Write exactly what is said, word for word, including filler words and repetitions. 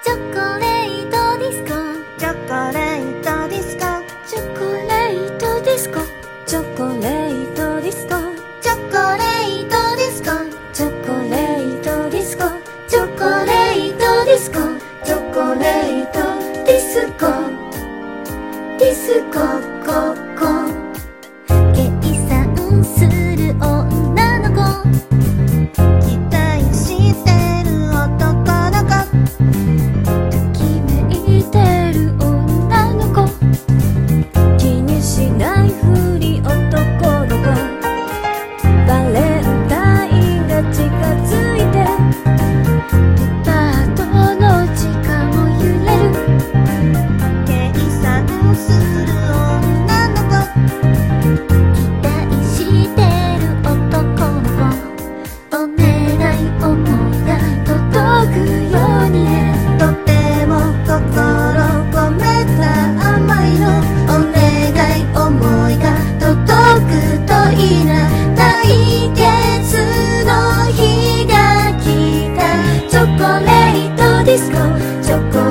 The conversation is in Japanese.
チョコレートディスコ、 チョコレートディスコ、 チョコレートディスコ、 チョコレートディスコ、 チョコレートディスコ、 チョコレートディスコ、 チョコレートディスコ、 チョコレートディスコ、 ディスコココ、計算する女の子、 期待してる男の子、 ときめいてる女の子、気にしないふり男の子、バレンタインが近づいてデパートの時間も揺れる、 計算する女の子、 期待してる男の子、お願い思いが届くようにね、 とても心込めた甘いの、お願い思いが届くといいな、対決の日が来た、 チョコレートディスコ、チョコ